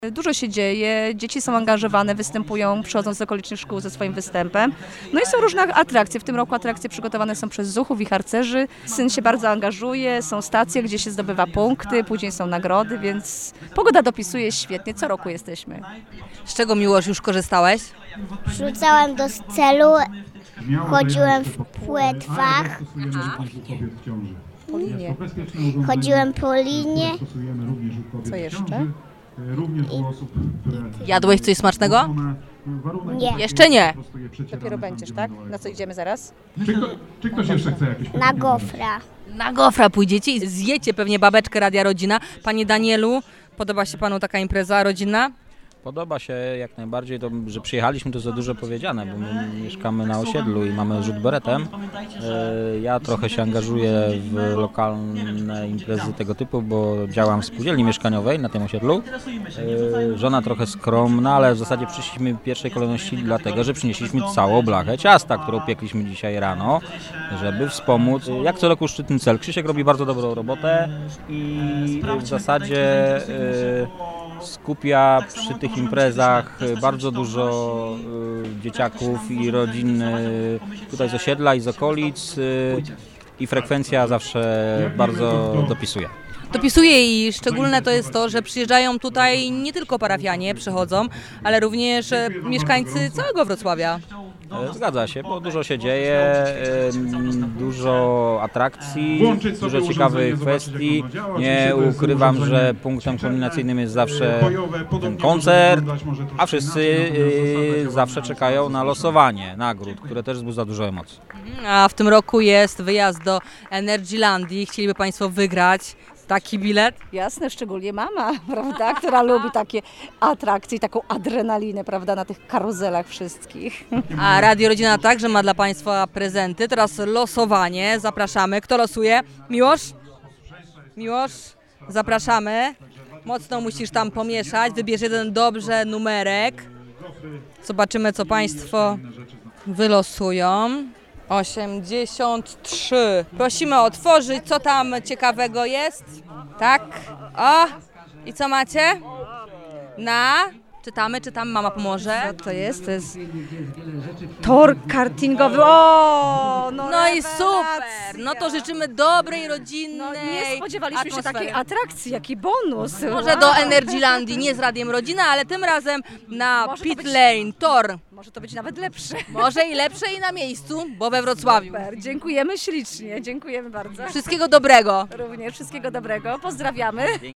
Dużo się dzieje, dzieci są angażowane, występują, przychodząc do okolicznych szkół ze swoim występem. No i są różne atrakcje. W tym roku atrakcje przygotowane są przez zuchów i harcerzy. Syn się bardzo angażuje, są stacje, gdzie się zdobywa punkty, później są nagrody, więc pogoda dopisuje świetnie. Co roku jesteśmy. Z czego, Miłosz, już korzystałeś? Wrzucałam do celu, chodziłem w płetwach, Po linie. chodziłem po linie. Co jeszcze? Jadłeś coś smacznego? Nie, Jeszcze nie. Dopiero będziesz, tak? Na co idziemy zaraz? Czy ktoś jeszcze chce jakieś na gofra. Na gofra pójdziecie i zjecie pewnie babeczkę Radia Rodzina. Panie Danielu, podoba się panu taka impreza rodzinna? Podoba się jak najbardziej, to, że przyjechaliśmy, to za dużo powiedziane, bo my mieszkamy na osiedlu i mamy rzut beretem. Ja trochę się angażuję w lokalne imprezy tego typu, bo działam w spółdzielni mieszkaniowej na tym osiedlu. Żona trochę skromna, ale w zasadzie przyszliśmy w pierwszej kolejności dlatego, że przynieśliśmy całą blachę ciasta, którą piekliśmy dzisiaj rano, żeby wspomóc. Jak co roku szczytny cel. Krzysiek robi bardzo dobrą robotę i w zasadzie skupia przy tych imprezach bardzo dużo dzieciaków i rodzin tutaj z osiedla i z okolic i frekwencja zawsze bardzo dopisuje. Dopisuje i szczególne to jest to, że przyjeżdżają tutaj nie tylko parafianie, przychodzą, ale również mieszkańcy całego Wrocławia. Zgadza się, bo dużo się dzieje, dużo atrakcji, dużo ciekawych kwestii. Nie ukrywam, że punktem kulminacyjnym jest zawsze ten koncert, a wszyscy zawsze czekają na losowanie nagród, które też wzbudza dużo emocji. A w tym roku jest wyjazd do Energylandii. Chcieliby Państwo wygrać taki bilet? Jasne, szczególnie mama, prawda, która lubi takie atrakcje i taką adrenalinę, prawda, na tych karuzelach wszystkich. A Radio Rodzina także ma dla Państwa prezenty. Teraz losowanie. Zapraszamy. Kto losuje? Miłosz? Miłosz? Zapraszamy. Mocno musisz tam pomieszać. Wybierz jeden dobrze numerek. Zobaczymy, co Państwo wylosują. 83. Prosimy otworzyć. Co tam ciekawego jest? Tak. O! I co macie? Czytamy, mama pomoże. Co to jest? To jest tor kartingowy. O! No i super! No to życzymy dobrej, rodzinnej No, nie spodziewaliśmy się atmosfery. takiej atrakcji, jaki bonus. Może do Energylandii, nie z Radiem Rodzina, ale tym razem na Może to Pit być- Lane, tor. Może to być nawet lepsze. Może i lepsze i na miejscu, bo we Wrocławiu. Super, dziękujemy ślicznie, dziękujemy bardzo. Wszystkiego dobrego. Również wszystkiego dobrego, pozdrawiamy.